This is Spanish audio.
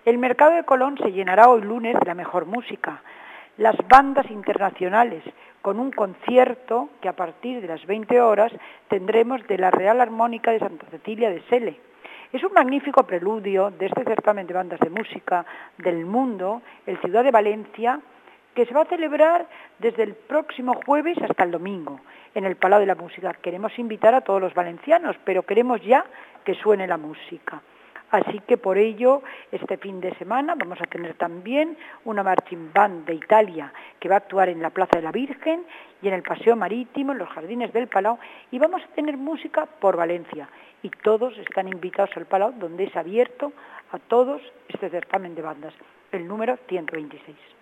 El mercado de Colón se llenará hoy lunes de la mejor música. Las bandas internacionales, con un concierto que a partir de las 20 horas tendremos de la Real Armónica de Santa Cecilia de Sele. Es un magnífico preludio de este certamen de bandas de música del mundo, el Ciudad de Valencia, que se va a celebrar desde el próximo jueves hasta el domingo en el Palau de la Música. Queremos invitar a todos los valencianos, pero queremos ya que suene la música. Así que por ello, este fin de semana vamos a tener también una marching band de Italia que va a actuar en la Plaza de la Virgen y en el Paseo Marítimo, en los jardines del Palau, y vamos a tener música por Valencia. Y todos están invitados al Palau, donde es abierto a todos este certamen de bandas, el número 126.